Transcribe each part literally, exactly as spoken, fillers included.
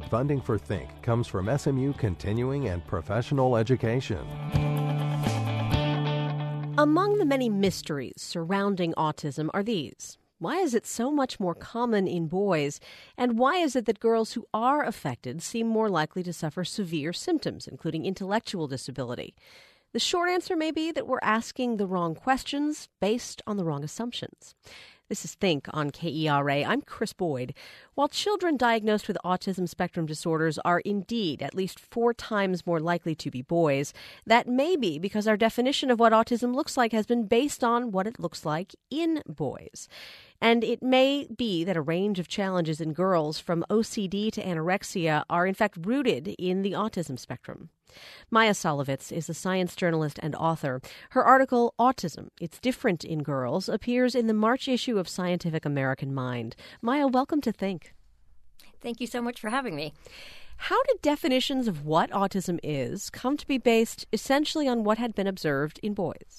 Funding for Think comes from S M U Continuing and Professional Education. Among the many mysteries surrounding autism are these. Why is it so much more common in boys? And why is it that girls who are affected seem more likely to suffer severe symptoms, including intellectual disability? The short answer may be that we're asking the wrong questions based on the wrong assumptions. This is Think on K E R A. I'm Chris Boyd. While children diagnosed with autism spectrum disorders are indeed at least four times more likely to be boys, that may be because our definition of what autism looks like has been based on what it looks like in boys. And it may be that a range of challenges in girls, from O C D to anorexia, are in fact rooted in the autism spectrum. Maya Solovitz is a science journalist and author. Her article, Autism, It's Different in Girls, appears in the March issue of Scientific American Mind. Maya, welcome to Think. Thank you so much for having me. How did definitions of what autism is come to be based essentially on what had been observed in boys?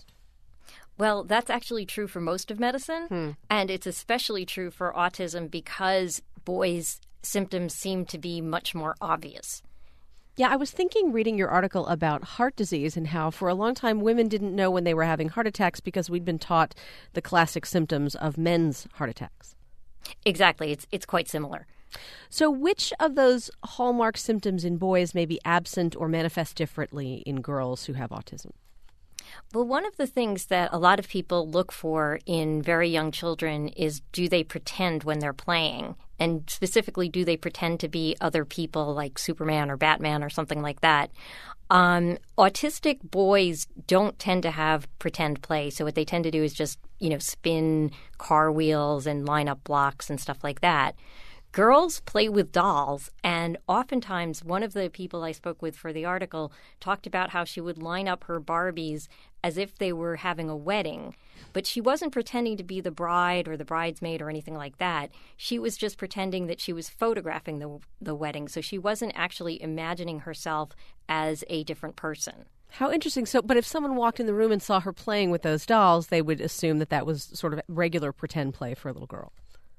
Well, that's actually true for most of medicine, hmm. and it's especially true for autism because boys' symptoms seem to be much more obvious. Yeah, I was thinking reading your article about heart disease and how for a long time women didn't know when they were having heart attacks because we'd been taught the classic symptoms of men's heart attacks. Exactly. It's it's quite similar. So which of those hallmark symptoms in boys may be absent or manifest differently in girls who have autism? Well, one of the things that a lot of people look for in very young children is, do they pretend when they're playing? And specifically, do they pretend to be other people like Superman or Batman or something like that? Um, autistic boys don't tend to have pretend play. So what they tend to do is just, you know, spin car wheels and line up blocks and stuff like that. Girls play with dolls, and oftentimes one of the people I spoke with for the article talked about how she would line up her Barbies as if they were having a wedding. But she wasn't pretending to be the bride or the bridesmaid or anything like that. She was just pretending that she was photographing the the wedding. So she wasn't actually imagining herself as a different person. How interesting. So, but if someone walked in the room and saw her playing with those dolls, they would assume that that was sort of regular pretend play for a little girl.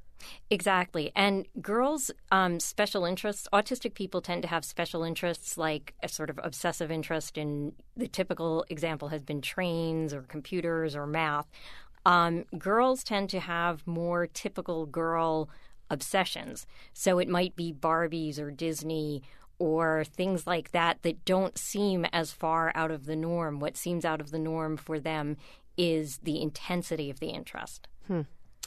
Exactly. And girls' um, special interests, autistic people tend to have special interests like a sort of obsessive interest in, the typical example has been trains or computers or math. Um, girls tend to have more typical girl obsessions. So it might be Barbies or Disney or things like that that don't seem as far out of the norm. What seems out of the norm for them is the intensity of the interest. Hmm.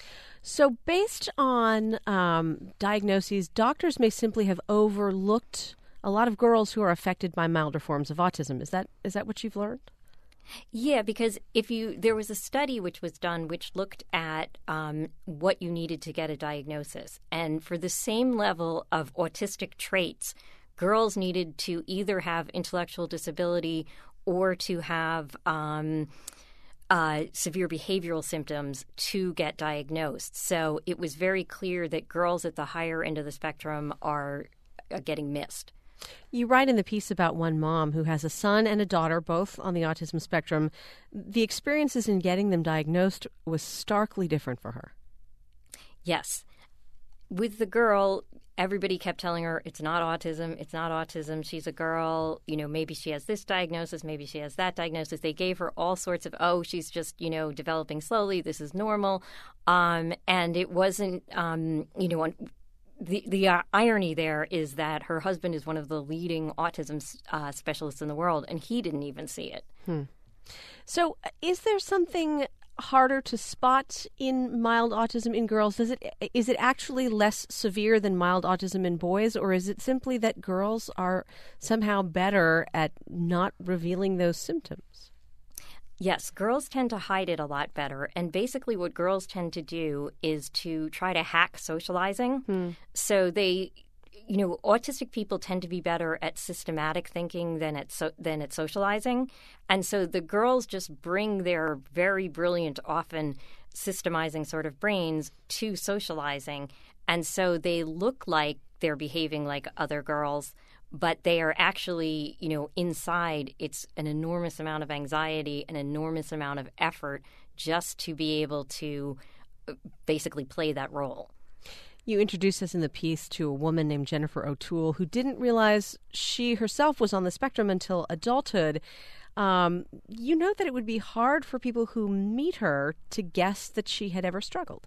So based on um, diagnoses, doctors may simply have overlooked a lot of girls who are affected by milder forms of autism. Is that is that what you've learned? Yeah, because if you there was a study which was done which looked at um, what you needed to get a diagnosis. And for the same level of autistic traits, girls needed to either have intellectual disability or to have um Uh, severe behavioral symptoms to get diagnosed. So it was very clear that girls at the higher end of the spectrum are, are getting missed. You write in the piece about one mom who has a son and a daughter, both on the autism spectrum. The experiences in getting them diagnosed was starkly different for her. Yes. With the girl, everybody kept telling her, it's not autism, it's not autism, she's a girl, you know, maybe she has this diagnosis, maybe she has that diagnosis. They gave her all sorts of, oh, she's just, you know, developing slowly, this is normal. Um, and it wasn't, um, you know, the, the uh, irony there is that her husband is one of the leading autism uh, specialists in the world, and he didn't even see it. Hmm. So is there something harder to spot in mild autism in girls? Does it is it actually less severe than mild autism in boys, or is it simply that girls are somehow better at not revealing those symptoms? Yes, girls tend to hide it a lot better. And basically what girls tend to do is to try to hack socializing. Hmm. So they, you know, autistic people tend to be better at systematic thinking than at so, than at socializing. And so the girls just bring their very brilliant, often systemizing sort of brains to socializing. And so they look like they're behaving like other girls, but they are actually, you know, inside it's an enormous amount of anxiety, an enormous amount of effort just to be able to basically play that role. You introduced us in the piece to a woman named Jennifer O'Toole who didn't realize she herself was on the spectrum until adulthood. Um, you know that it would be hard for people who meet her to guess that she had ever struggled.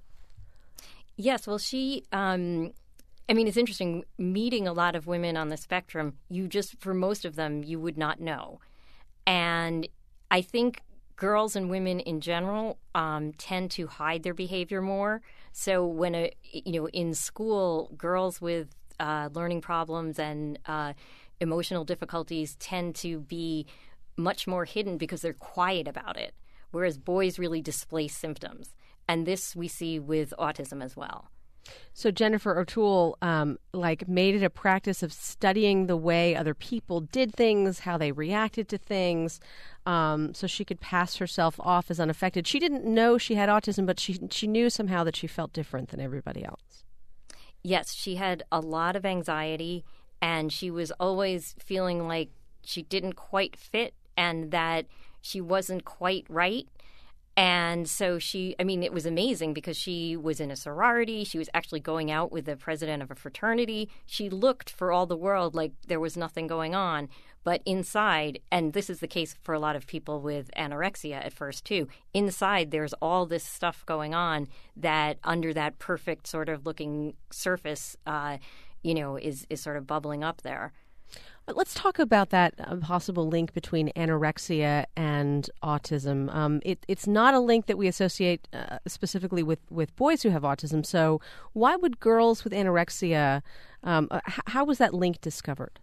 Yes, well, she, um, I mean, it's interesting, meeting a lot of women on the spectrum, you just, for most of them, you would not know. And I think girls and women in general um, tend to hide their behavior more. So when, a, you know, in school, girls with uh, learning problems and uh, emotional difficulties tend to be much more hidden because they're quiet about it, whereas boys really display symptoms. And this we see with autism as well. So Jennifer O'Toole, um, like, made it a practice of studying the way other people did things, how they reacted to things, um, so she could pass herself off as unaffected. She didn't know she had autism, but she she knew somehow that she felt different than everybody else. Yes, she had a lot of anxiety, and she was always feeling like she didn't quite fit and that she wasn't quite right. And so she, I mean, it was amazing because she was in a sorority. She was actually going out with the president of a fraternity. She looked for all the world like there was nothing going on. But inside, and this is the case for a lot of people with anorexia at first too, inside there's all this stuff going on that under that perfect sort of looking surface, uh, you know, is, is sort of bubbling up there. Let's talk about that uh, possible link between anorexia and autism. Um, it, it's not a link that we associate uh, specifically with, with boys who have autism. So why would girls with anorexia, um, uh, h- how was that link discovered?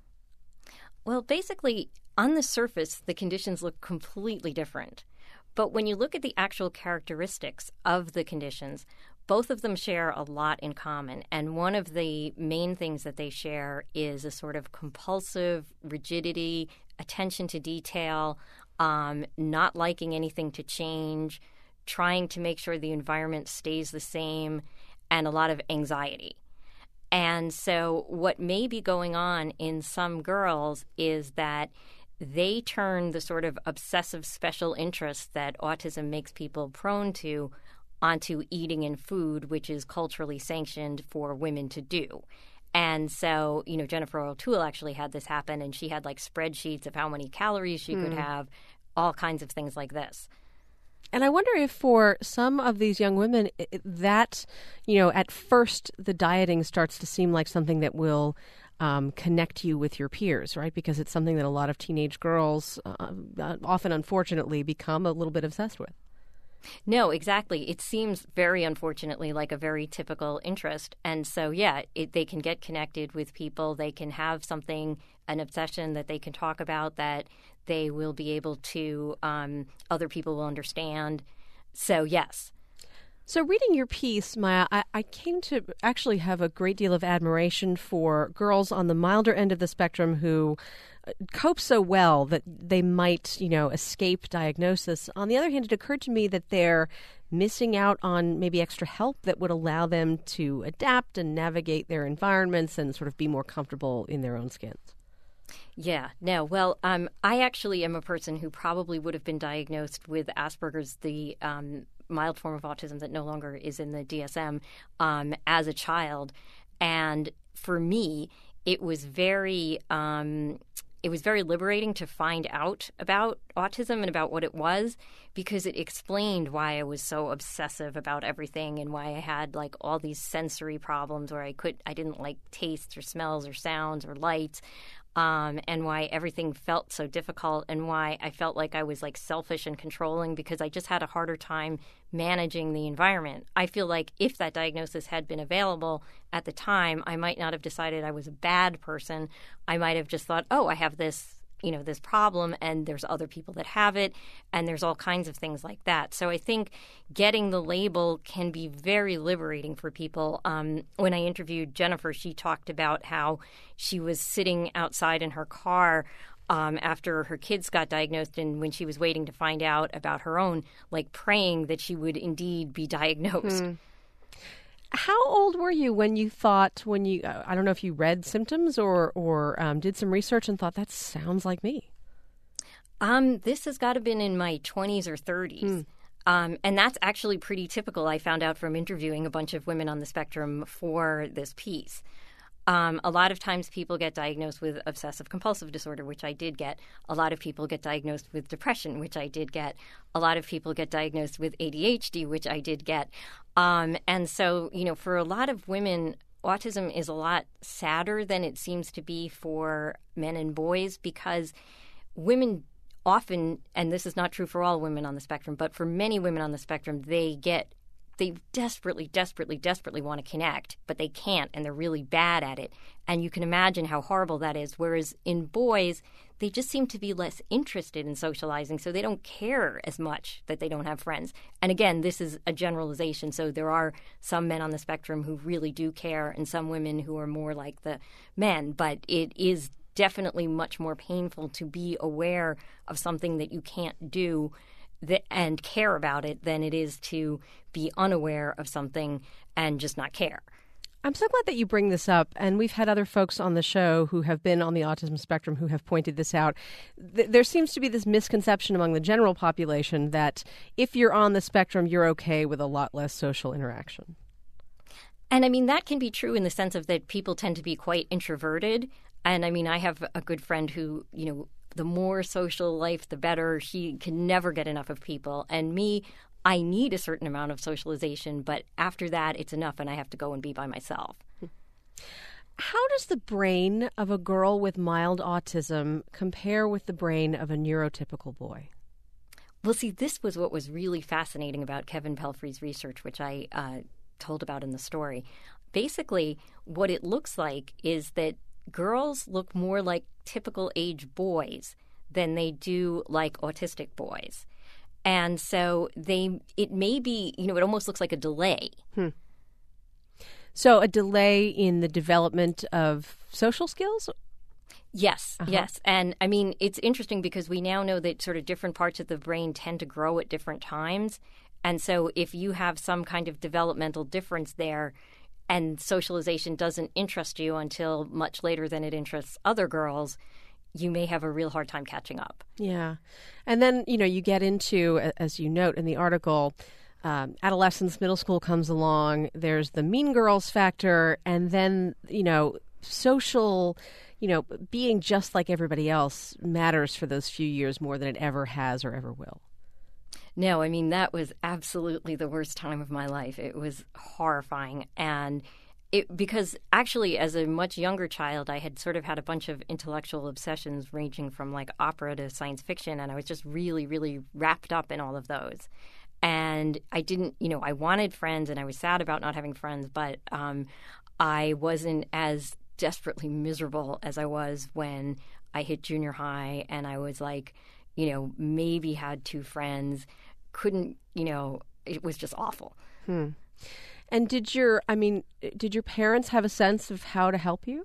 Well, basically, on the surface, the conditions look completely different. But when you look at the actual characteristics of the conditions, both of them share a lot in common. And one of the main things that they share is a sort of compulsive rigidity, attention to detail, um, not liking anything to change, trying to make sure the environment stays the same, and a lot of anxiety. And so what may be going on in some girls is that they turn the sort of obsessive special interests that autism makes people prone to onto eating and food, which is culturally sanctioned for women to do. And so, you know, Jennifer O'Toole actually had this happen, and she had like spreadsheets of how many calories she mm. could have, all kinds of things like this. And I wonder if for some of these young women, that, you know, at first the dieting starts to seem like something that will um, connect you with your peers, right? Because it's something that a lot of teenage girls, uh, often unfortunately, become a little bit obsessed with. No, exactly. It seems very unfortunately like a very typical interest. And so, yeah, it, they can get connected with people. They can have something, an obsession that they can talk about that they will be able to, um, other people will understand. So, yes. So reading your piece, Maya, I, I came to actually have a great deal of admiration for girls on the milder end of the spectrum who cope so well that they might, you know, escape diagnosis. On the other hand, it occurred to me that they're missing out on maybe extra help that would allow them to adapt and navigate their environments and sort of be more comfortable in their own skins. Yeah, no. Well, um, I actually am a person who probably would have been diagnosed with Asperger's, the um, mild form of autism that no longer is in the D S M, um, as a child. And for me, it was very... Um, It was very liberating to find out about autism and about what it was, because it explained why I was so obsessive about everything and why I had like all these sensory problems where I could I didn't like tastes or smells or sounds or lights, um, and why everything felt so difficult and why I felt like I was like selfish and controlling because I just had a harder time managing the environment. I feel like if that diagnosis had been available at the time, I might not have decided I was a bad person. I might have just thought, oh, I have this, you know, this problem and there's other people that have it and there's all kinds of things like that. So I think getting the label can be very liberating for people. Um, when I interviewed Jennifer, she talked about how she was sitting outside in her car Um, after her kids got diagnosed and when she was waiting to find out about her own, like praying that she would indeed be diagnosed. Hmm. How old were you when you thought, when you, uh, I don't know if you read symptoms or, or um, did some research and thought, that sounds like me? Um, this has got to have been in my twenties or thirties. Hmm. Um, and that's actually pretty typical, I found out from interviewing a bunch of women on the spectrum for this piece. Um, a lot of times people get diagnosed with obsessive-compulsive disorder, which I did get. A lot of people get diagnosed with depression, which I did get. A lot of people get diagnosed with A D H D, which I did get. Um, and so, you know, for a lot of women, autism is a lot sadder than it seems to be for men and boys, because women often, and this is not true for all women on the spectrum, but for many women on the spectrum, they get they desperately, desperately, desperately want to connect, but they can't, and they're really bad at it. And you can imagine how horrible that is. Whereas in boys, they just seem to be less interested in socializing, so they don't care as much that they don't have friends. And again, this is a generalization, so there are some men on the spectrum who really do care and some women who are more like the men, but it is definitely much more painful to be aware of something that you can't do That, and care about it than it is to be unaware of something and just not care. I'm so glad that you bring this up, and we've had other folks on the show who have been on the autism spectrum who have pointed this out. Th- there seems to be this misconception among the general population that if you're on the spectrum, you're okay with a lot less social interaction. And I mean, that can be true in the sense of that people tend to be quite introverted. And I mean, I have a good friend who, you know, the more social life, the better. She can never get enough of people. And me, I need a certain amount of socialization, but after that, it's enough, and I have to go and be by myself. How does the brain of a girl with mild autism compare with the brain of a neurotypical boy? Well, see, this was what was really fascinating about Kevin Pelfrey's research, which I uh, told about in the story. Basically, what it looks like is that girls look more like typical age boys than they do like autistic boys. And so they, it may be, you know, it almost looks like a delay. Hmm. So a delay in the development of social skills? Yes, uh-huh. yes. And I mean, it's interesting because we now know that sort of different parts of the brain tend to grow at different times. And so if you have some kind of developmental difference there, and socialization doesn't interest you until much later than it interests other girls, you may have a real hard time catching up. Yeah. And then, you know, you get into, as you note in the article, um, adolescence, middle school comes along, there's the mean girls factor, and then, you know, social, you know, being just like everybody else matters for those few years more than it ever has or ever will. No, I mean, that was absolutely the worst time of my life. It was horrifying. And it, because actually, as a much younger child, I had sort of had a bunch of intellectual obsessions ranging from like opera to science fiction. And I was just really, really wrapped up in all of those. And I didn't, you know, I wanted friends and I was sad about not having friends, but um, I wasn't as desperately miserable as I was when I hit junior high and I was like, you know, maybe had two friends, couldn't, you know, it was just awful. Hmm. And did your, I mean, did your parents have a sense of how to help you?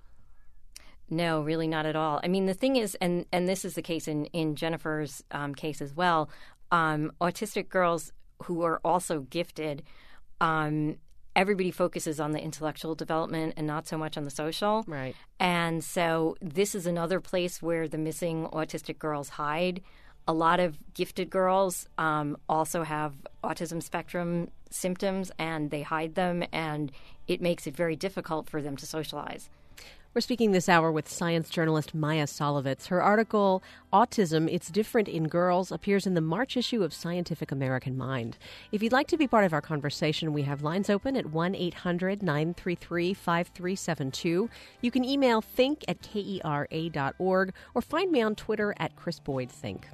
No, really not at all. I mean, the thing is, and, and this is the case in, in Jennifer's um, case as well, um, autistic girls who are also gifted, um, everybody focuses on the intellectual development and not so much on the social. Right. And so this is another place where the missing autistic girls hide. A lot of gifted girls um, also have autism spectrum symptoms, and they hide them, and it makes it very difficult for them to socialize. We're speaking this hour with science journalist Maya Solovitz. Her article, Autism, It's Different in Girls, appears in the March issue of Scientific American Mind. If you'd like to be part of our conversation, we have lines open at one eight hundred nine three three five three seven two. You can email think at kera dot org or find me on Twitter at Chris Boyd Think.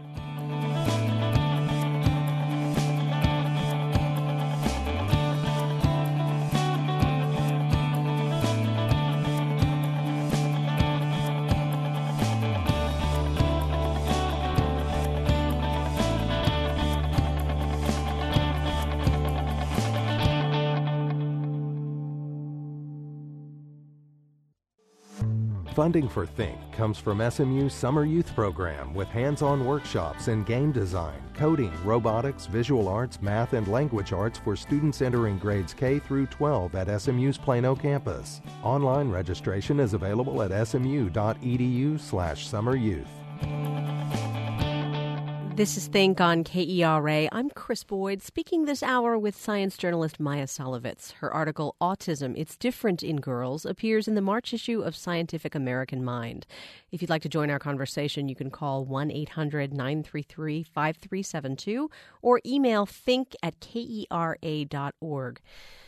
Funding for Think comes from S M U's Summer Youth Program with hands-on workshops in game design, coding, robotics, visual arts, math, and language arts for students entering grades K through twelve at S M U's Plano campus. Online registration is available at smu dot edu slash summer youth. This is Think on K E R A. I'm Chris Boyd, speaking this hour with science journalist Maya Solovitz. Her article, Autism, It's Different in Girls, appears in the March issue of Scientific American Mind. If you'd like to join our conversation, you can call one eight hundred nine three three five three seven two or email think at kera dot org.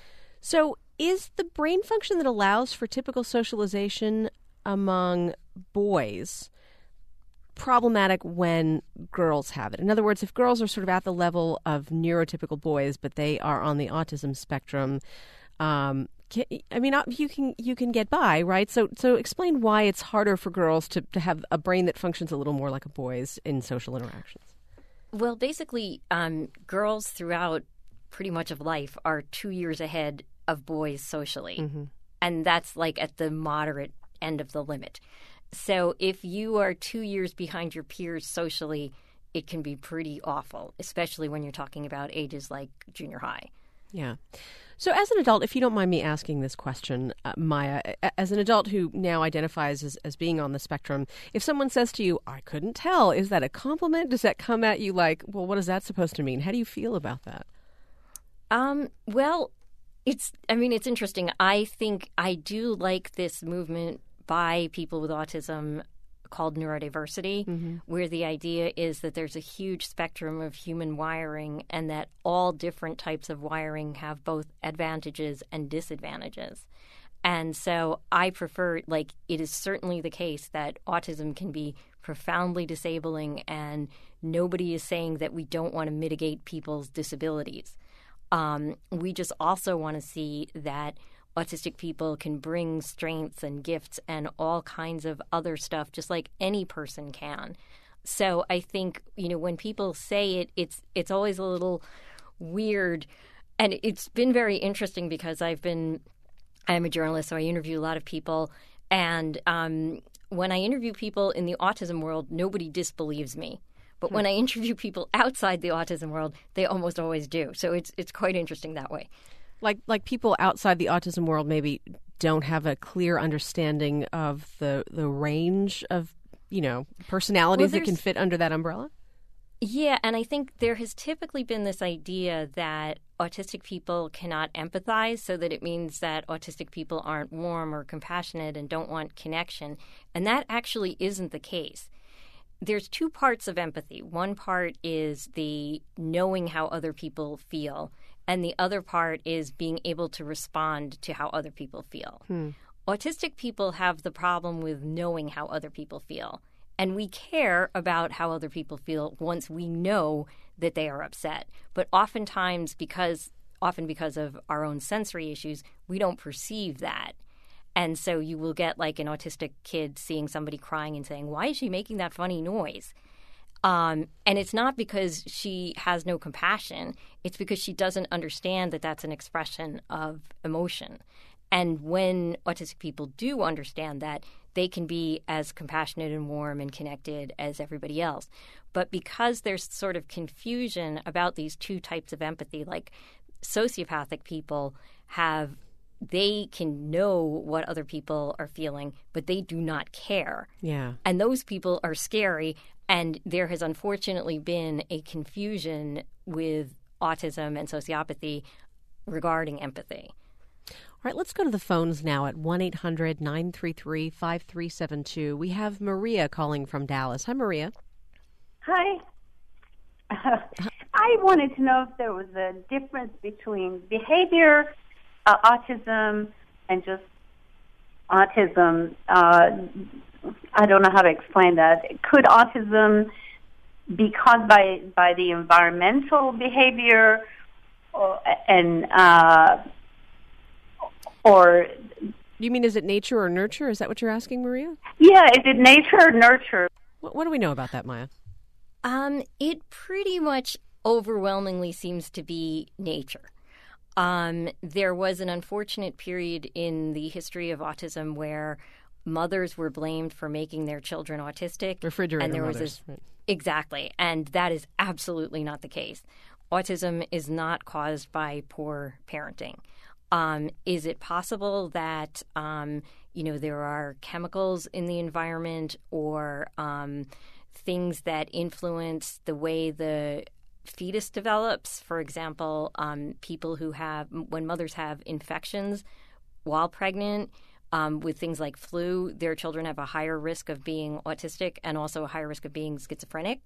So is the brain function that allows for typical socialization among boys problematic when girls have it? In other words, if girls are sort of at the level of neurotypical boys, but they are on the autism spectrum, um, can, I mean, you can you can get by, right? So so explain why it's harder for girls to, to have a brain that functions a little more like a boy's in social interactions. Well, basically, um, girls throughout pretty much of life are two years ahead of boys socially. Mm-hmm. And that's like at the moderate end of the limit. So if you are two years behind your peers socially, it can be pretty awful, especially when you're talking about ages like junior high. Yeah. So as an adult, if you don't mind me asking this question, uh, Maya, as an adult who now identifies as, as being on the spectrum, if someone says to you, I couldn't tell, is that a compliment? Does that come at you like, well, what is that supposed to mean? How do you feel about that? Um, well, it's, I mean, it's interesting. I think I do like this movement by people with autism called neurodiversity, mm-hmm. where the idea is that there's a huge spectrum of human wiring and that all different types of wiring have both advantages and disadvantages. And so I prefer, like, it is certainly the case that autism can be profoundly disabling, and nobody is saying that we don't want to mitigate people's disabilities. Um, we just also want to see that autistic people can bring strengths and gifts and all kinds of other stuff, just like any person can. So I think, you know, when people say it, it's it's always a little weird. And it's been very interesting because I've been, I'm a journalist, so I interview a lot of people. And um, when I interview people in the autism world, nobody disbelieves me. But hmm. when I interview people outside the autism world, they almost always do. So it's it's quite interesting that way. Like like people outside the autism world maybe don't have a clear understanding of the the range of, you know, personalities well, that can fit under that umbrella? Yeah, and I think there has typically been this idea that autistic people cannot empathize, so that it means that autistic people aren't warm or compassionate and don't want connection. And that actually isn't the case. There's two parts of empathy. One part is the knowing how other people feel, and the other part is being able to respond to how other people feel. Hmm. Autistic people have the problem with knowing how other people feel. And we care about how other people feel once we know that they are upset. But oftentimes, because often because of our own sensory issues, we don't perceive that. And so you will get like an autistic kid seeing somebody crying and saying, why is she making that funny noise? Um, and it's not because she has no compassion. It's because she doesn't understand that that's an expression of emotion. And when autistic people do understand that, they can be as compassionate and warm and connected as everybody else. But because there's sort of confusion about these two types of empathy, like sociopathic people have, they can know what other people are feeling, but they do not care. Yeah. And those people are scary. And there has unfortunately been a confusion with autism and sociopathy regarding empathy. All right, let's go to the phones now at one eight hundred nine three three five three seven two. We have Maria calling from Dallas. Hi, Maria. Hi. Uh, I wanted to know if there was a difference between behavior, uh, autism, and just autism. Uh, I don't know how to explain that. Could autism be caused by, by the environmental behavior or, and... Uh, Or, you mean, is it nature or nurture? Is that what you're asking, Maria? Yeah, is it nature or nurture? What, what do we know about that, Maya? Um, it pretty much overwhelmingly seems to be nature. Um, there was an unfortunate period in the history of autism where mothers were blamed for making their children autistic. Refrigerator and there mothers. Was this, right. Exactly, and that is absolutely not the case. Autism is not caused by poor parenting. Um, is it possible that, um, you know, there are chemicals in the environment or um, things that influence the way the fetus develops. For example, um, people who have, when mothers have infections while pregnant, um, with things like flu, their children have a higher risk of being autistic and also a higher risk of being schizophrenic.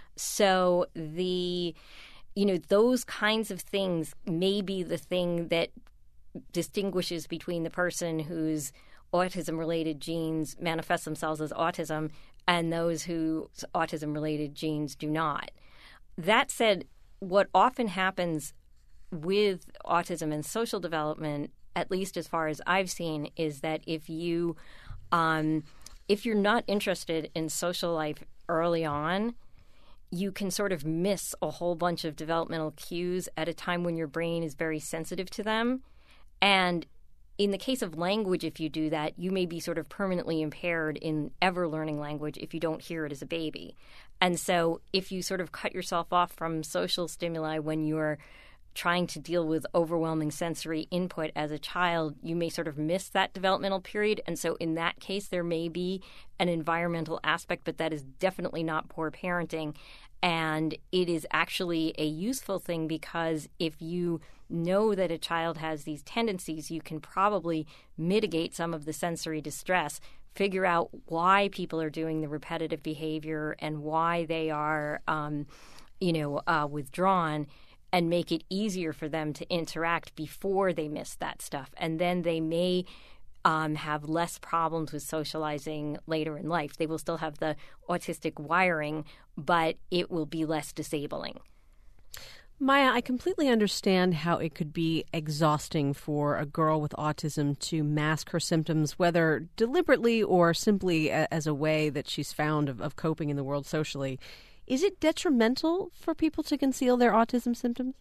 So the, you know, those kinds of things may be the thing that distinguishes between the person whose autism-related genes manifest themselves as autism and those whose autism-related genes do not. That said, what often happens with autism and social development, at least as far as I've seen, is that if you, um, if you're not interested in social life early on, you can sort of miss a whole bunch of developmental cues at a time when your brain is very sensitive to them. And in the case of language, if you do that, you may be sort of permanently impaired in ever learning language if you don't hear it as a baby. And so if you sort of cut yourself off from social stimuli when you're trying to deal with overwhelming sensory input as a child, you may sort of miss that developmental period. And so in that case, there may be an environmental aspect, but that is definitely not poor parenting. And it is actually a useful thing because if you know that a child has these tendencies, you can probably mitigate some of the sensory distress, figure out why people are doing the repetitive behavior and why they are, um, you know, uh, withdrawn, and make it easier for them to interact before they miss that stuff. And then they may um, have less problems with socializing later in life. They will still have the autistic wiring, but it will be less disabling. Maya, I completely understand how it could be exhausting for a girl with autism to mask her symptoms, whether deliberately or simply a, as a way that she's found of, of coping in the world socially. Is it detrimental for people to conceal their autism symptoms?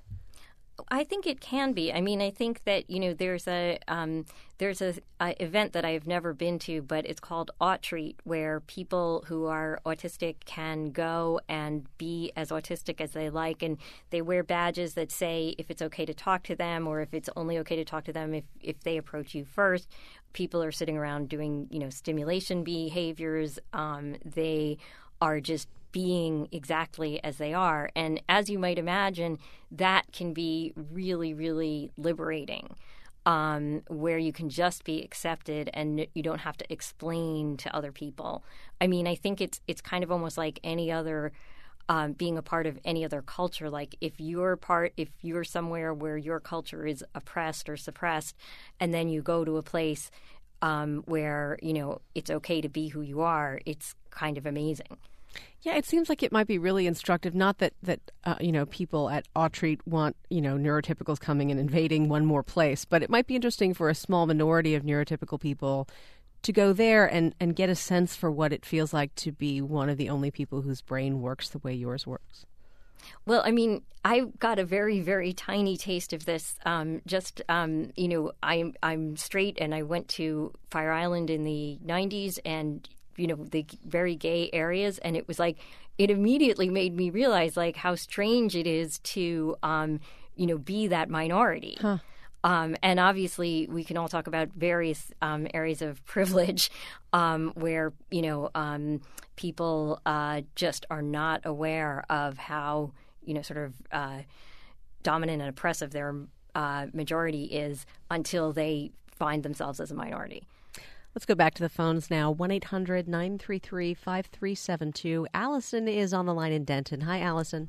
I think it can be. I mean, I think that, you know, there's a um, there's a, a event that I've never been to, but it's called AutTreat, where people who are autistic can go and be as autistic as they like, and they wear badges that say if it's okay to talk to them or if it's only okay to talk to them if, if they approach you first. People are sitting around doing, you know, stimulation behaviors. Um, they are just being exactly as they are. And as you might imagine, that can be really, really liberating, um, where you can just be accepted and you don't have to explain to other people. I mean, I think it's it's kind of almost like any other, um, being a part of any other culture. Like if you're part, if you're somewhere where your culture is oppressed or suppressed, and then you go to a place um, where, you know, it's okay to be who you are, it's kind of amazing. Yeah, it seems like it might be really instructive. Not that, that uh, you know, people at AutTreat want, you know, neurotypicals coming and invading one more place, but it might be interesting for a small minority of neurotypical people to go there and, and get a sense for what it feels like to be one of the only people whose brain works the way yours works. Well, I mean, I got a very, very tiny taste of this. Um, just, um, you know, I'm I'm straight, and I went to Fire Island in the nineties, and you know, the very gay areas. And it was like, it immediately made me realize like how strange it is to, um, you know, be that minority. Huh. Um, and obviously we can all talk about various um, areas of privilege um, where, you know, um, people uh, just are not aware of how, you know, sort of uh, dominant and oppressive their uh, majority is until they find themselves as a minority. Let's go back to the phones now. one eight hundred nine three three five three seven two. Allison is on the line in Denton. Hi, Allison.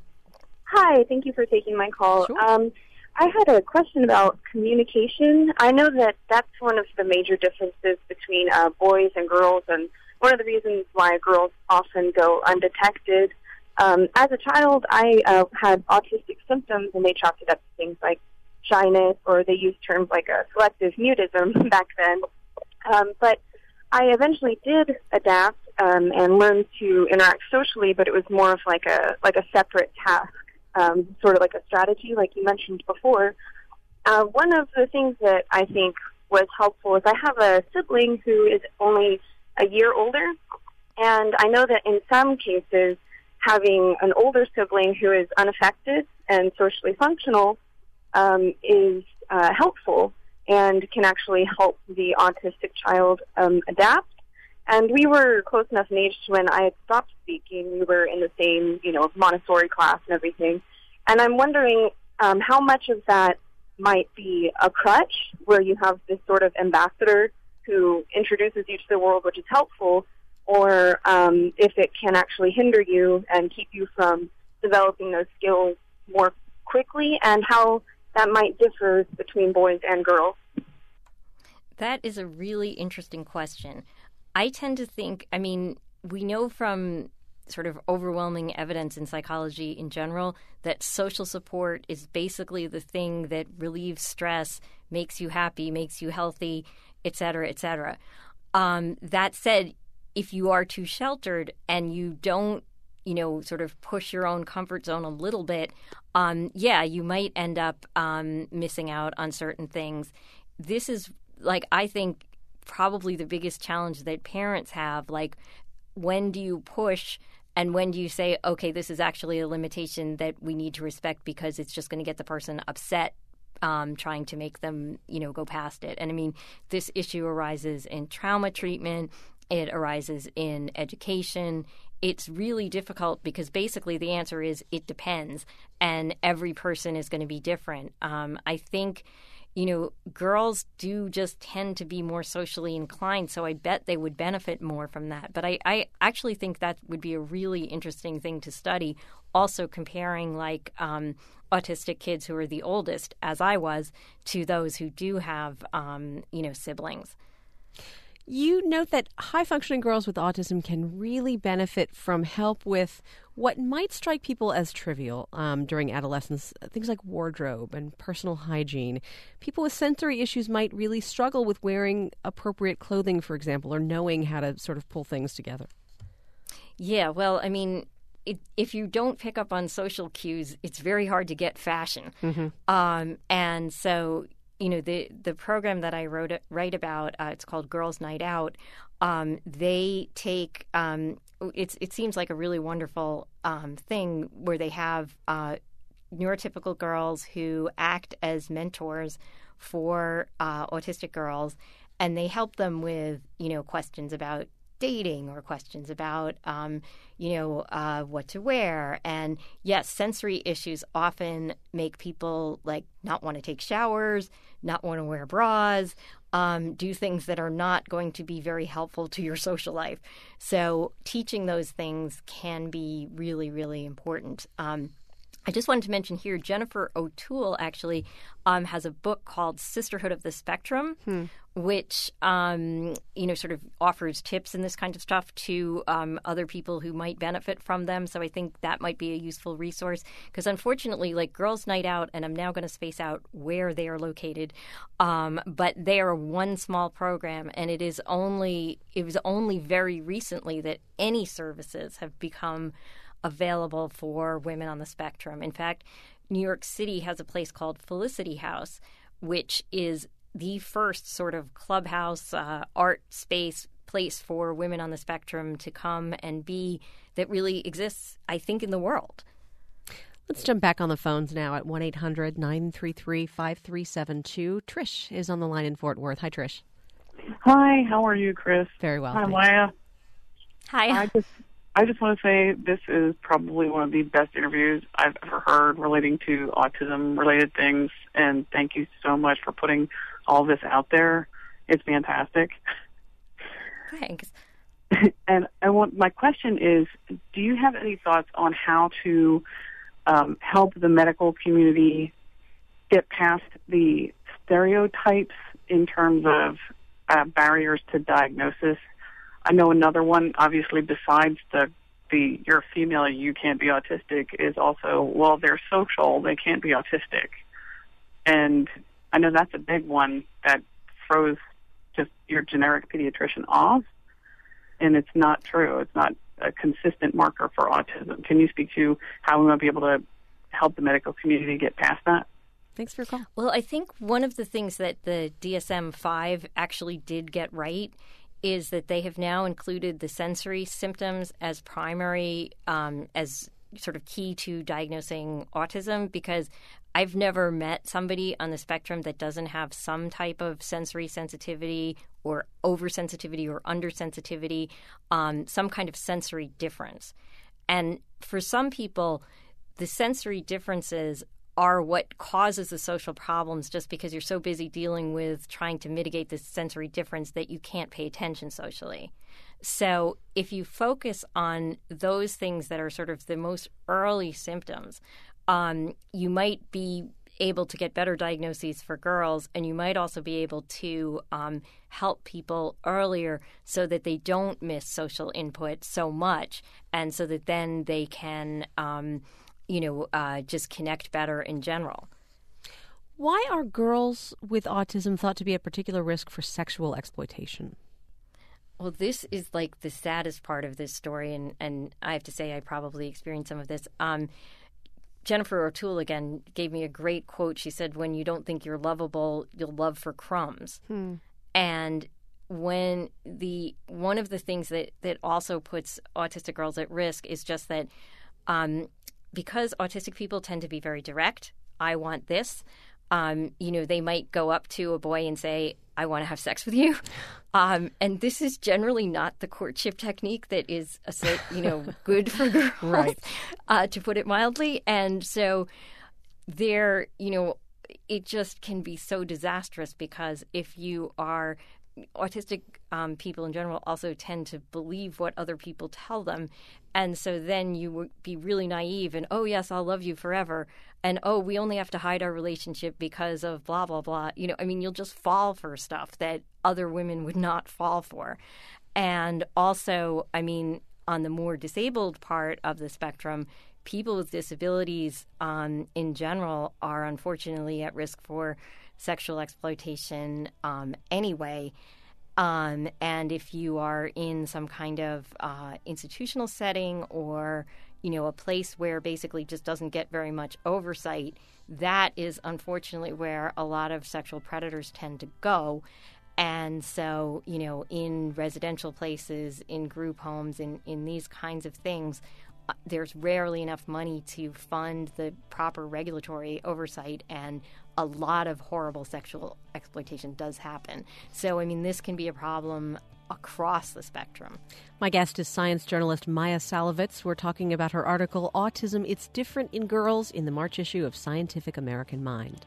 Hi. Thank you for taking my call. Sure. Um, I had a question about communication. I know that that's one of the major differences between uh, boys and girls, and one of the reasons why girls often go undetected. Um, as a child, I uh, had autistic symptoms, and they chalked it up to things like shyness, or they used terms like a selective mutism back then. Um, but I eventually did adapt um, and learn to interact socially, but it was more of like a like a separate task, um, sort of like a strategy, like you mentioned before. Uh, one of the things that I think was helpful is I have a sibling who is only a year older, and I know that in some cases having an older sibling who is unaffected and socially functional um, is uh, helpful and can actually help the autistic child um, adapt. And we were close enough in age to when I had stopped speaking. We were in the same, you know, Montessori class and everything. And I'm wondering um, how much of that might be a crutch, where you have this sort of ambassador who introduces you to the world, which is helpful, or um, if it can actually hinder you and keep you from developing those skills more quickly, and how that might differ between boys and girls. That is a really interesting question. I tend to think, I mean, we know from sort of overwhelming evidence in psychology in general that social support is basically the thing that relieves stress, makes you happy, makes you healthy, et cetera, et cetera. Um, that said, if you are too sheltered and you don't, you know, sort of push your own comfort zone a little bit, um, yeah, you might end up um, missing out on certain things. This is, like, I think probably the biggest challenge that parents have. Like, when do you push and when do you say, okay, this is actually a limitation that we need to respect because it's just going to get the person upset, um, trying to make them, you know, go past it. And I mean, this issue arises in trauma treatment. It arises in education. It's really difficult because basically the answer is it depends, and every person is going to be different. Um, I think, you know, girls do just tend to be more socially inclined, so I bet they would benefit more from that. But I, I actually think that would be a really interesting thing to study, also comparing, like, um, autistic kids who are the oldest, as I was, to those who do have, um, you know, siblings. You note that high-functioning girls with autism can really benefit from help with what might strike people as trivial um, during adolescence, things like wardrobe and personal hygiene. People with sensory issues might really struggle with wearing appropriate clothing, for example, or knowing how to sort of pull things together. Yeah, well, I mean, it, if you don't pick up on social cues, it's very hard to get fashion. Mm-hmm. Um, and so... You know, the the program that I wrote write about, uh, it's called Girls Night Out. Um, they take um, it's it seems like a really wonderful um, thing where they have uh, neurotypical girls who act as mentors for uh, autistic girls, and they help them with, you know, questions about dating or questions about, um, you know, uh, what to wear. And yes, sensory issues often make people, like, not want to take showers, not want to wear bras, um, do things that are not going to be very helpful to your social life. So teaching those things can be really, really important. Um, I just wanted to mention here, Jennifer O'Toole actually um, has a book called Sisterhood of the Spectrum, hmm. which, um, you know, sort of offers tips and this kind of stuff to um, other people who might benefit from them. So I think that might be a useful resource because, unfortunately, like Girls Night Out, and I'm now going to space out where they are located, um, but they are one small program, and it is only it was only very recently that any services have become available for women on the spectrum. In fact, New York City has a place called Felicity House, which is the first sort of clubhouse, uh, art space place for women on the spectrum to come and be that really exists, I think, in the world. Let's jump back on the phones now at one eight hundred nine three three five three seven two. Trish is on the line in Fort Worth. Hi, Trish. Hi, how are you, Chris? Very well. Hi, thanks. Maya. Hi. I just I just want to say this is probably one of the best interviews I've ever heard relating to autism-related things, and thank you so much for putting all this out there. It's fantastic. Thanks. And I want my question is, do you have any thoughts on how to um, help the medical community get past the stereotypes in terms of uh, barriers to diagnosis? I know another one, obviously, besides the, the you're a female, you can't be autistic, is also, well, they're social, they can't be autistic. And I know that's a big one that throws just your generic pediatrician off, and it's not true. It's not a consistent marker for autism. Can you speak to how we might be able to help the medical community get past that? Thanks for your call. Well, I think one of the things that the D S M five actually did get right is that they have now included the sensory symptoms as primary, um, as sort of key to diagnosing autism, because I've never met somebody on the spectrum that doesn't have some type of sensory sensitivity or oversensitivity or undersensitivity, um, some kind of sensory difference. And for some people, the sensory differences are what causes the social problems just because you're so busy dealing with trying to mitigate this sensory difference that you can't pay attention socially. So if you focus on those things that are sort of the most early symptoms, um, you might be able to get better diagnoses for girls, and you might also be able to um, help people earlier so that they don't miss social input so much, and so that then they can um, you know, uh, just connect better in general. Why are girls with autism thought to be at particular risk for sexual exploitation? Well, this is like the saddest part of this story, and, and I have to say I probably experienced some of this. Um, Jennifer O'Toole, again, gave me a great quote. She said, when you don't think you're lovable, you'll love for crumbs. Hmm. And when the one of the things that, that also puts autistic girls at risk is just that um, because autistic people tend to be very direct, I want this, um, you know, they might go up to a boy and say, I want to have sex with you. Um, and this is generally not the courtship technique that is, a, you know, good for girls, right. uh, to put it mildly. And so there, you know, it just can be so disastrous because if you are autistic um, people in general also tend to believe what other people tell them. And so then you would be really naive and, oh, yes, I'll love you forever. And, oh, we only have to hide our relationship because of blah, blah, blah. You know, I mean, you'll just fall for stuff that other women would not fall for. And also, I mean, on the more disabled part of the spectrum, people with disabilities um, in general are unfortunately at risk for sexual exploitation um, anyway. Um, and if you are in some kind of uh, institutional setting or, you know, a place where basically just doesn't get very much oversight, that is unfortunately where a lot of sexual predators tend to go. And so, you know, in residential places, in group homes, in, in these kinds of things, uh, there's rarely enough money to fund the proper regulatory oversight, and a lot of horrible sexual exploitation does happen. So, I mean, this can be a problem across the spectrum. My guest is science journalist Maya Salovitz. We're talking about her article, Autism, It's Different in Girls, in the March issue of Scientific American Mind.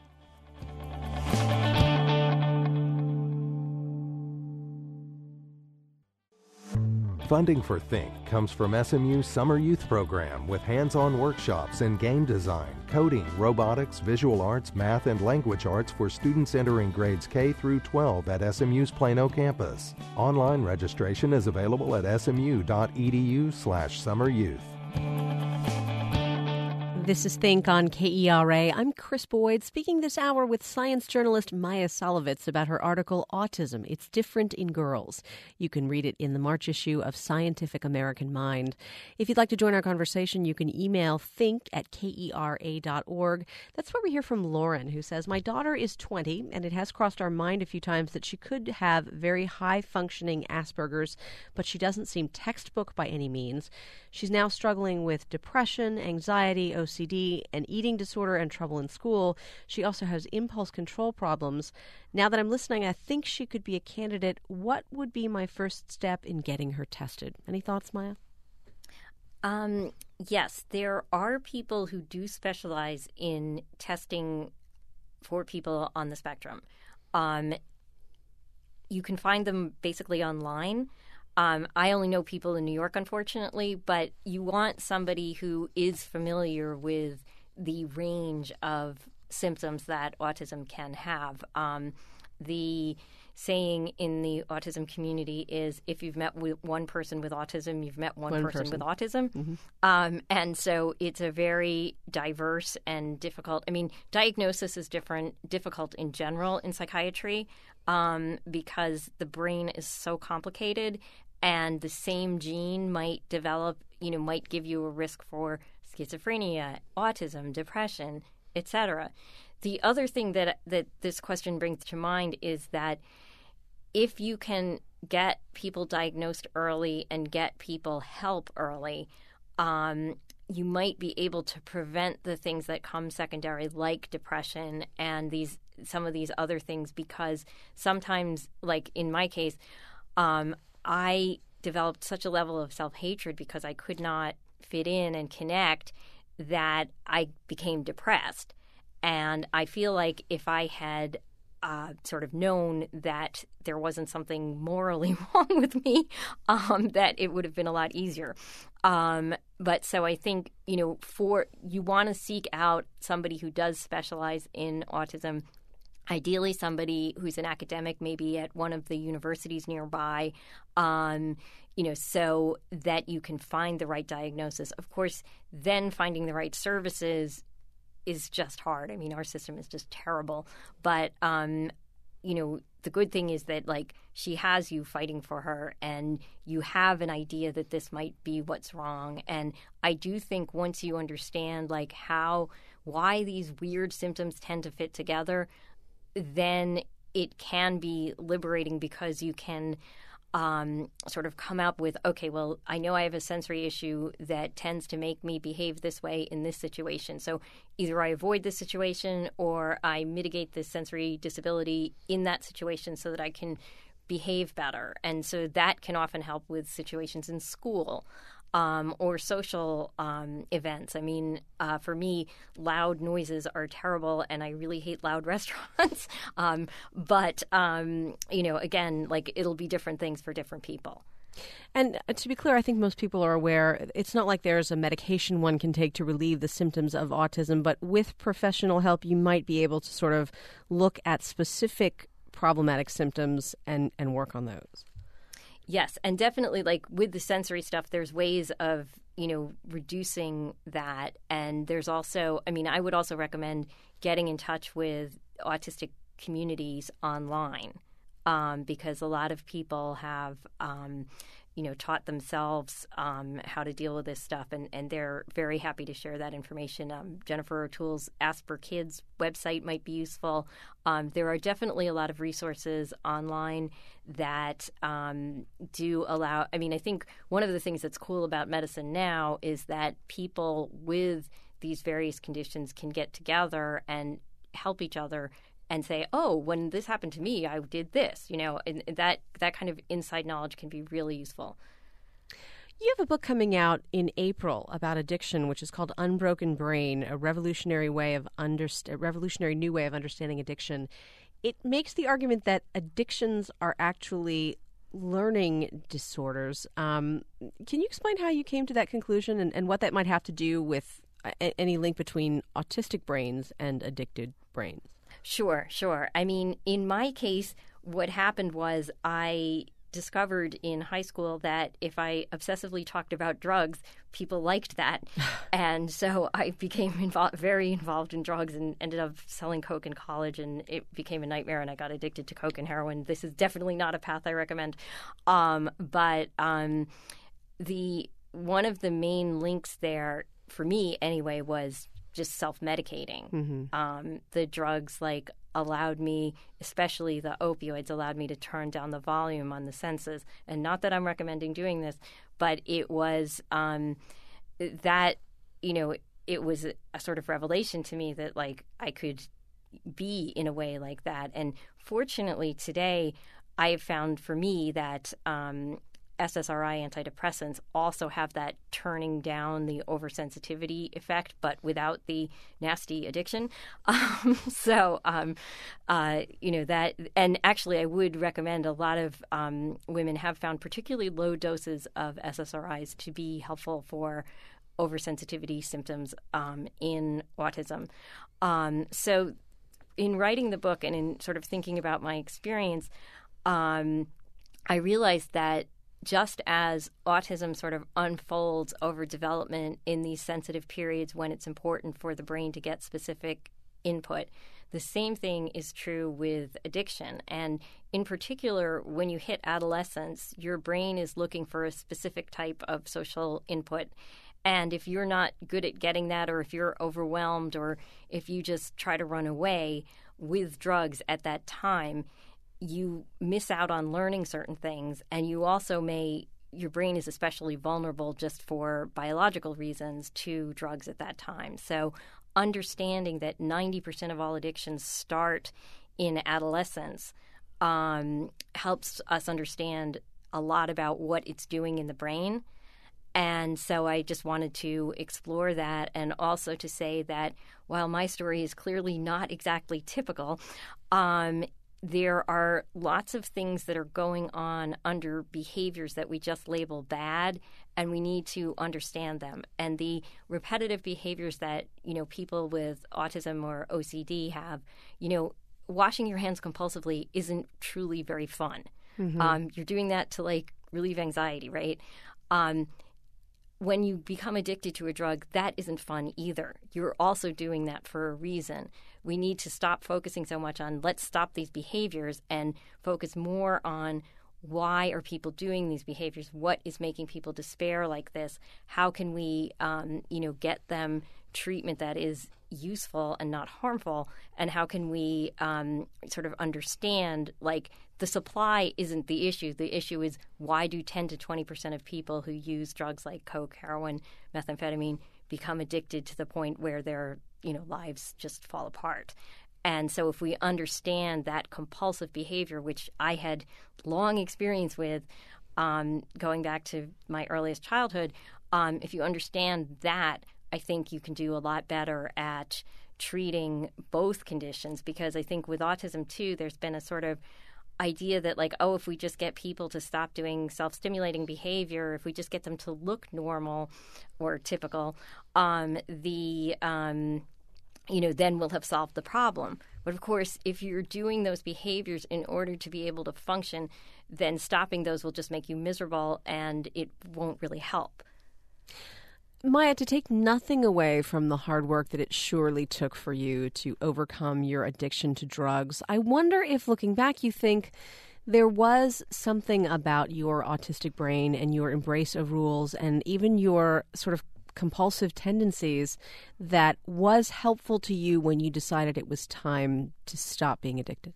Funding for Think comes from S M U's Summer Youth Program with hands-on workshops in game design, coding, robotics, visual arts, math, and language arts for students entering grades K through twelve at S M U's Plano campus. Online registration is available at smu.edu slash summeryouth. This is Think on K E R A. I'm Chris Boyd, speaking this hour with science journalist Maya Salovitz about her article, Autism, It's Different in Girls. You can read it in the March issue of Scientific American Mind. If you'd like to join our conversation, you can email think at K E R A dot org. That's where we hear from Lauren, who says, my daughter is twenty, and it has crossed our mind a few times that she could have very high-functioning Asperger's, but she doesn't seem textbook by any means. She's now struggling with depression, anxiety, O C D, an eating disorder, and trouble in school. She also has impulse control problems. Now that I'm listening, I think she could be a candidate. What would be my first step in getting her tested? Any thoughts, Maya? Um, yes, there are people who do specialize in testing for people on the spectrum. Um, you can find them basically online. Um, I only know people in New York, unfortunately, but you want somebody who is familiar with the range of symptoms that autism can have. Um, the saying in the autism community is if you've met with one person with autism, you've met one, one person, person with autism. Mm-hmm. Um, and so it's a very diverse and difficult, I mean, diagnosis is different, difficult in general in psychiatry um, because the brain is so complicated. And the same gene might develop, you know, might give you a risk for schizophrenia, autism, depression, et cetera. The other thing that that this question brings to mind is that if you can get people diagnosed early and get people help early, um, you might be able to prevent the things that come secondary, like depression and these some of these other things, because sometimes, like in my case, um, I developed such a level of self-hatred because I could not fit in and connect that I became depressed. And I feel like if I had uh, sort of known that there wasn't something morally wrong with me, um, that it would have been a lot easier. Um, but so I think, you know, for you want to seek out somebody who does specialize in autism, ideally somebody who's an academic, maybe at one of the universities nearby, um, you know, so that you can find the right diagnosis. Of course, then finding the right services is just hard. I mean, our system is just terrible. But, um, you know, the good thing is that, like, she has you fighting for her, and you have an idea that this might be what's wrong. And I do think once you understand, like, how, why these weird symptoms tend to fit together, then it can be liberating, because you can um, sort of come up with, okay, well, I know I have a sensory issue that tends to make me behave this way in this situation. So either I avoid this situation or I mitigate this sensory disability in that situation so that I can behave better. And so that can often help with situations in school. Um, or social um, events. I mean, uh, for me, loud noises are terrible, and I really hate loud restaurants. um, but, um, you know, again, like, it'll be different things for different people. And to be clear, I think most people are aware it's not like there's a medication one can take to relieve the symptoms of autism, but with professional help, you might be able to sort of look at specific problematic symptoms and, and work on those. Yes, and definitely, like, with the sensory stuff, there's ways of, you know, reducing that. And there's also, I mean, I would also recommend getting in touch with autistic communities online, um, because a lot of people have, um, you know, taught themselves um, how to deal with this stuff, and, and they're very happy to share that information. Um, Jennifer O'Toole's Ask for Kids website might be useful. Um, there are definitely a lot of resources online that um, do allow, I mean, I think one of the things that's cool about medicine now is that people with these various conditions can get together and help each other and say, oh, when this happened to me, I did this, you know, and that that kind of inside knowledge can be really useful. You have a book coming out in April about addiction, which is called Unbroken Brain, a revolutionary way of underst- a revolutionary new way of understanding addiction. It makes the argument that addictions are actually learning disorders. Um, can you explain how you came to that conclusion, and, and what that might have to do with a- any link between autistic brains and addicted brains? Sure, sure. I mean, in my case, what happened was I discovered in high school that if I obsessively talked about drugs, people liked that. And so I became involved, very involved in drugs, and ended up selling coke in college, and it became a nightmare, and I got addicted to coke and heroin. This is definitely not a path I recommend. Um, but um, the one of the main links there, for me anyway, was just self-medicating. Mm-hmm. Um, the drugs, like, allowed me, especially the opioids, allowed me to turn down the volume on the senses. And not that I'm recommending doing this, but it was um, that, you know, it was a, a sort of revelation to me that, like, I could be in a way like that. And fortunately today, I have found for me that um, S S R I antidepressants also have that turning down the oversensitivity effect, but without the nasty addiction. Um, so, um, uh, you know, that, and actually I would recommend, a lot of um, women have found particularly low doses of S S R Is to be helpful for oversensitivity symptoms um, in autism. Um, so in writing the book and in sort of thinking about my experience, um, I realized that just as autism sort of unfolds over development in these sensitive periods when it's important for the brain to get specific input, the same thing is true with addiction. And in particular, when you hit adolescence, your brain is looking for a specific type of social input. And if you're not good at getting that, or if you're overwhelmed, or if you just try to run away with drugs at that time, you miss out on learning certain things, and you also may your brain is especially vulnerable just for biological reasons to drugs at that time. So understanding that ninety percent of all addictions start in adolescence um, helps us understand a lot about what it's doing in the brain. And so I just wanted to explore that, and also to say that while my story is clearly not exactly typical, um, there are lots of things that are going on under behaviors that we just label bad, and we need to understand them. And the repetitive behaviors that, you know, people with autism or O C D have, you know, washing your hands compulsively isn't truly very fun. Mm-hmm. Um, you're doing that to, like, relieve anxiety, right? Um, when you become addicted to a drug, that isn't fun either. You're also doing that for a reason. We need to stop focusing so much on let's stop these behaviors and focus more on why are people doing these behaviors? What is making people despair like this? How can we, um, you know, get them treatment that is useful and not harmful? And how can we um, sort of understand, like, the supply isn't the issue. The issue is why do ten to twenty percent of people who use drugs like coke, heroin, methamphetamine become addicted to the point where their, you know, lives just fall apart? And so if we understand that compulsive behavior, which I had long experience with um, going back to my earliest childhood, um, if you understand that, I think you can do a lot better at treating both conditions. Because I think with autism, too, there's been a sort of idea that, like, oh, if we just get people to stop doing self-stimulating behavior, if we just get them to look normal or typical, um, the... Um, you know, then we'll have solved the problem. But of course, if you're doing those behaviors in order to be able to function, then stopping those will just make you miserable, and it won't really help. Maya, to take nothing away from the hard work that it surely took for you to overcome your addiction to drugs, I wonder if, looking back, you think there was something about your autistic brain and your embrace of rules and even your sort of compulsive tendencies that was helpful to you when you decided it was time to stop being addicted.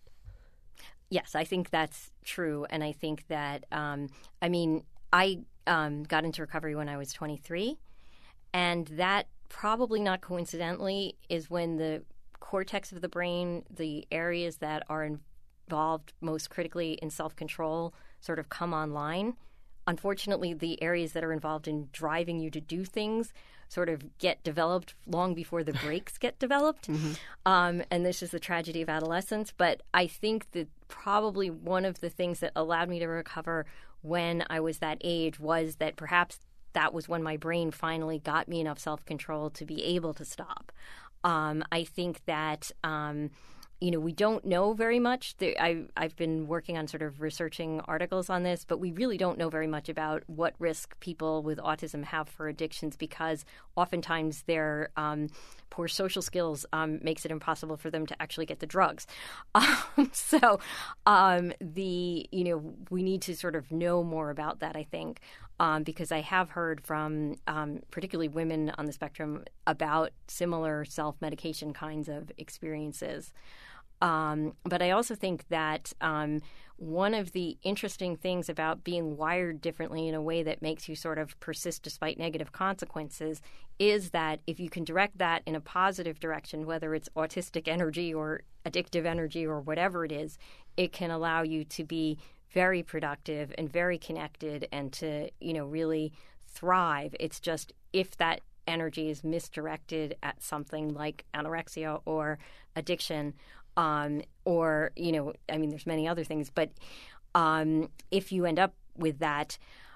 Yes, I think that's true. And I think that, um, I mean, I um, got into recovery when I was twenty-three. And that, probably not coincidentally, is when the cortex of the brain, the areas that are involved most critically in self-control, sort of come online. Unfortunately, the areas that are involved in driving you to do things sort of get developed long before the brakes get developed. Mm-hmm. Um, and this is the tragedy of adolescence. But I think that probably one of the things that allowed me to recover when I was that age was that perhaps that was when my brain finally got me enough self-control to be able to stop. Um, I think that... Um, You know, we don't know very much. I, I've been working on sort of researching articles on this, but we really don't know very much about what risk people with autism have for addictions, because oftentimes their um, poor social skills um, makes it impossible for them to actually get the drugs. Um, so um, the you know we need to sort of know more about that, I think, um, because I have heard from um, particularly women on the spectrum about similar self-medication kinds of experiences. Um, but I also think that um, one of the interesting things about being wired differently in a way that makes you sort of persist despite negative consequences is that if you can direct that in a positive direction, whether it's autistic energy or addictive energy or whatever it is, it can allow you to be very productive and very connected and to, you know, really thrive. It's just if that energy is misdirected at something like anorexia or addiction, Um, or, you know, I mean, there's many other things, but um, if you end up with that,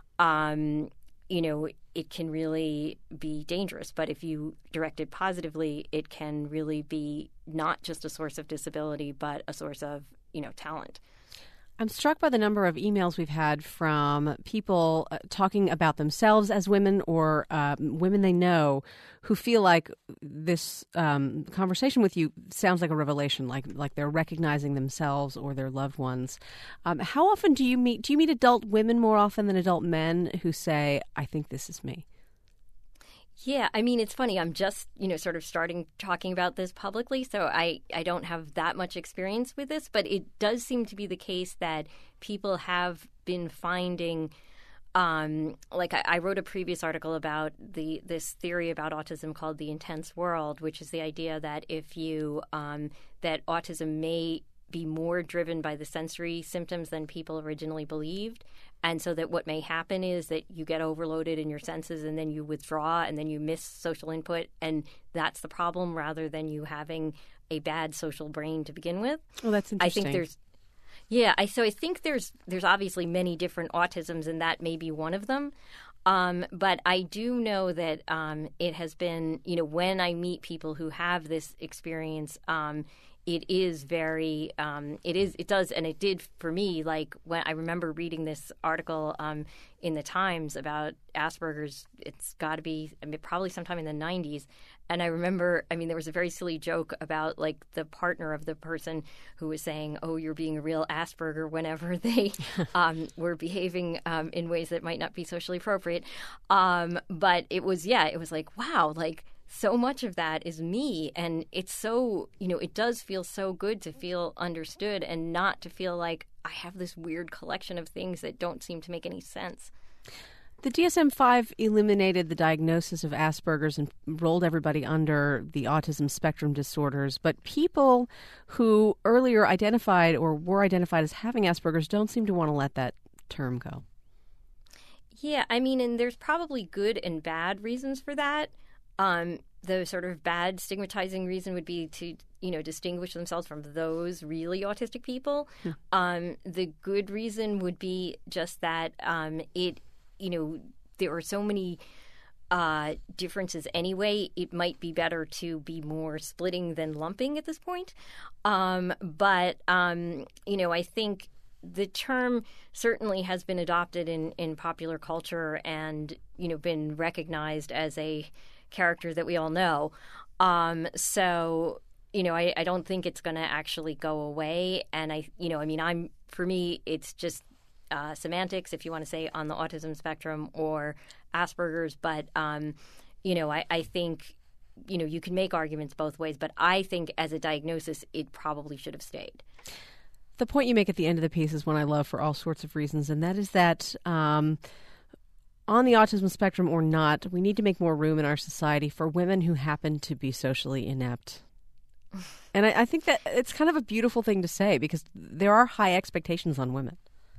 um, you know, it can really be dangerous. But if you direct it positively, it can really be not just a source of disability, but a source of, you know, talent. I'm struck by the number of emails we've had from people uh, talking about themselves as women or um, women they know who feel like this um, conversation with you sounds like a revelation, like like they're recognizing themselves or their loved ones. Um, how often do you meet? Do you meet adult women more often than adult men who say, "I think this is me"? Yeah, I mean, it's funny. I'm just, you know, sort of starting talking about this publicly, so I, I don't have that much experience with this, but it does seem to be the case that people have been finding um, like I, I wrote a previous article about the this theory about autism called the intense world, which is the idea that if you um, that autism may be more driven by the sensory symptoms than people originally believed. And so that what may happen is that you get overloaded in your senses and then you withdraw and then you miss social input. And that's the problem rather than you having a bad social brain to begin with. Well, that's interesting. I think there's Yeah, I, so I think there's there's obviously many different autisms, and that may be one of them. Um, but I do know that um, it has been, you know, when I meet people who have this experience, um, it is very, um, it is, it does, and it did for me. Like when I remember reading this article um, in the Times about Asperger's, it's got to be, I mean, probably sometime in the nineties. And I remember, I mean, there was a very silly joke about like the partner of the person who was saying, "Oh, you're being a real Asperger," whenever they um, were behaving um, in ways that might not be socially appropriate. Um, but it was, yeah, it was like, wow, like. So much of that is me, and it's so, you know, it does feel so good to feel understood and not to feel like I have this weird collection of things that don't seem to make any sense. The D S M five eliminated the diagnosis of Asperger's and rolled everybody under the autism spectrum disorders, but people who earlier identified or were identified as having Asperger's don't seem to want to let that term go. Yeah, I mean, and there's probably good and bad reasons for that. Um, the sort of bad stigmatizing reason would be to, you know, distinguish themselves from those really autistic people. Hmm. Um, the good reason would be just that um, it, you know, there are so many uh, differences anyway. It might be better to be more splitting than lumping at this point. Um, but, um, you know, I think the term certainly has been adopted in, in popular culture and, you know, been recognized as a character that we all know. Um, so, you know, I, I don't think it's going to actually go away. And I, you know, I mean, I'm, for me, it's just uh, semantics, if you want to say on the autism spectrum or Asperger's. But, um, you know, I, I think, you know, you can make arguments both ways. But I think as a diagnosis, it probably should have stayed. The point you make at the end of the piece is one I love for all sorts of reasons, and that is that um, on the autism spectrum or not, we need to make more room in our society for women who happen to be socially inept. And I, I think that it's kind of a beautiful thing to say because there are high expectations on women.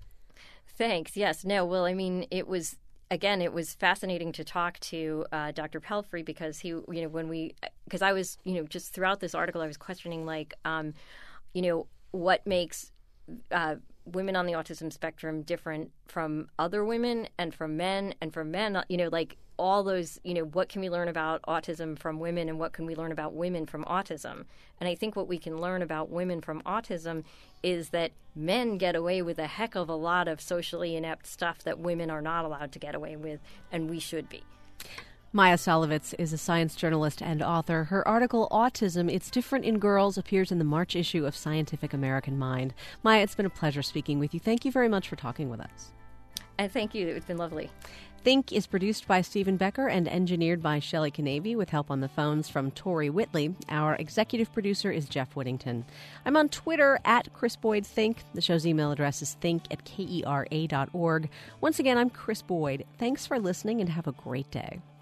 Thanks. Yes. No. Well, I mean, it was, again, it was fascinating to talk to uh, Doctor Pelfrey because he, you know, when we, because I was, you know, just throughout this article, I was questioning, like, um, you know, what makes uh, women on the autism spectrum different from other women and from men and from men, you know, like all those, you know, what can we learn about autism from women and what can we learn about women from autism? And I think what we can learn about women from autism is that men get away with a heck of a lot of socially inept stuff that women are not allowed to get away with, and we should be. Maya Solovitz is a science journalist and author. Her article, Autism, It's Different in Girls, appears in the March issue of Scientific American Mind. Maya, it's been a pleasure speaking with you. Thank you very much for talking with us. And thank you. It's been lovely. Think is produced by Stephen Becker and engineered by Shelley Canavy with help on the phones from Tori Whitley. Our executive producer is Jeff Whittington. I'm on Twitter at Chris Boyd Think. The show's email address is think at kera dot org. Once again, I'm Chris Boyd. Thanks for listening and have a great day.